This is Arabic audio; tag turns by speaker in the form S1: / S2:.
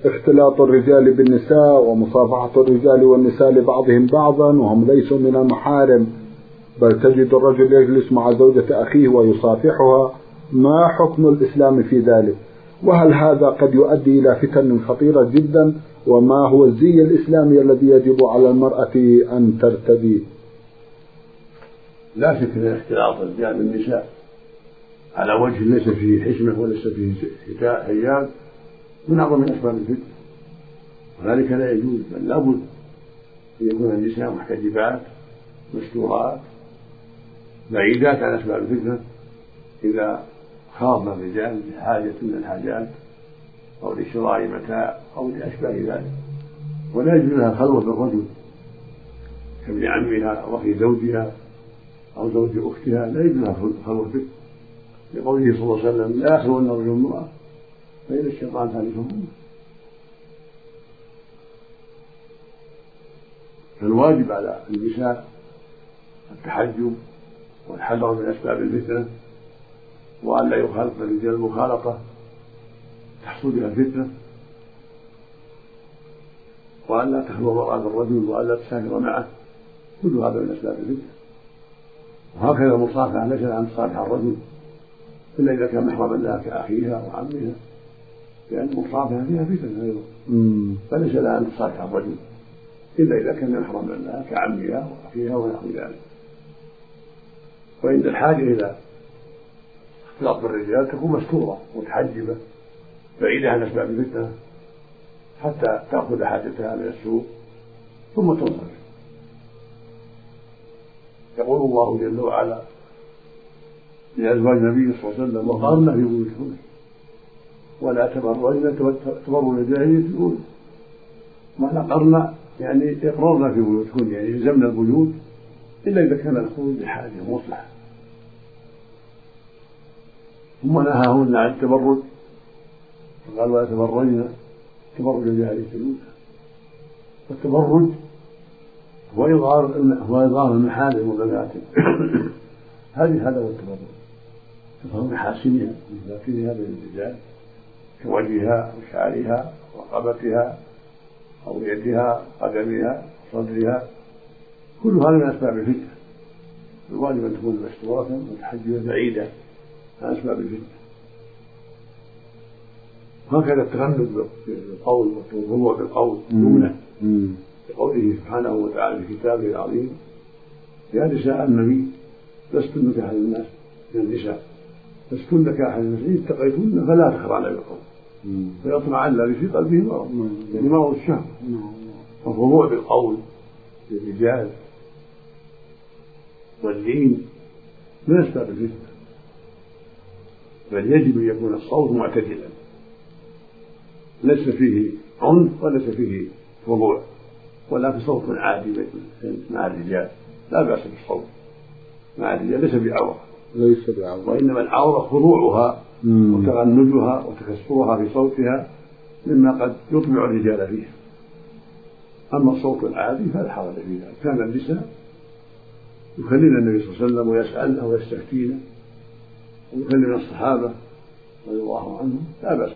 S1: اختلاط الرجال بالنساء ومصافحة الرجال والنساء لبعضهم بعضا وهم ليسوا من المحارم، بل تجد الرجل يجلس مع زوجة أخيه ويصافحها، ما حكم الإسلام في ذلك؟ وهل هذا قد يؤدي إلى فتن خطيرة جدا؟ وما هو الزي الإسلامي الذي يجب على المرأة أن ترتديه؟
S2: لا شك أن اختلاط الرجال بالنساء على وجه ليس فيه حشمة وليس فيه حجاب من أعظم أسباب الفتن، وذلك لا يجوز، بل لابد أن يكون النساء محتجبات مستورات بعيدات عن أسباب الفتنة إذا خاض الرجال لحاجة من الحاجات أو لشراء متاع أو لأشباه ذلك. ولا يجوز لها خلوة بالرجل كابن عمها أو أخي زوجها أو زوج أختها، لا يجوز لها خلوة به، لقوله صلى الله عليه وسلم: لا يخلون الرجل امرأة فإن الشيطان ثالثهما. فالواجب على النساء التحجب والحذر من أسباب الفتنة، وأن لا يخالط الرجال مخالطة تحصل بها الفتنة، وأن لا تخلو المرأة بالرجل، وأن لا تسافر معه، كل هذا من أسباب الفتنة. وهكذا المصافحة ليس أن تصافح الرجل إلا إذا كان محرما لها كأخيها وعمها، لأن المصافحة فيها فتنة أيضا، فليس لها أن تصافح الرجل إلا إذا كان محرما لها كعمها وأخيها ونحو ذلك. وإن الحاجة إلى اختلاط بالرجال تكون مستورة متحجبة بعيدة عن أسباب الفتنة حتى تأخذ حاجتها من السوق ثم تنصرف. يقول الله جل وعلا لأزواج النبي صلى الله عليه وسلم: وقرن في بيوتكن ولا تبرجن تبرج الجاهلية الأولى. معنى قرن يعني اقررن في بيوتكن، يعني يلزمن البيوت إلا إذا كان الخروج لحاجة مصلحة. ثم نهاهن عن التبرج فقال: ولا تبرجن تبرج الجاهلية الأولى. والتبرج هو إظهار المحارم والمماتم هذا هو التبرج، تظهر محاسنها ومماثلها بين الرجال كوجهها وشعرها ورقبتها أو يدها قدمها صدرها، كل هذا من أسباب الفتنة. الواجب أن تكون مستورة متحجبة بعيدة عن أسباب الفتنة. هكذا التغنج بالقول والخضوع بالقول دونه، لقوله سبحانه وتعالى في كتابه العظيم: يا نساء النبي لستن كأحد الناس من النساء لستن كأحد الناس إن اتقيتن فلا تخضعن بالقول فيطمع الذي في قلبه مرض، يعني مرض الشهوة. الخضوع بالقول للرجال واللين من أسباب الفتنة، بل يجب أن يكون الصوت معتدلا ليس فيه عنف وليس فيه خضوع، ولا في صوت عادي مع الرجال، لا بأس بالصوت مع الرجال، ليس بعورة، وإنما العورة خضوعها وتغنجها وتكسرها في صوتها مما قد يطمع الرجال فيه. أما الصوت العادي فلا حرج في ذلك. كان النساء يكلمن النبي صلى الله عليه وسلم ويسألنه ويستفتينه، ويكلم الصحابة رضي الله عنهم، لا بأس.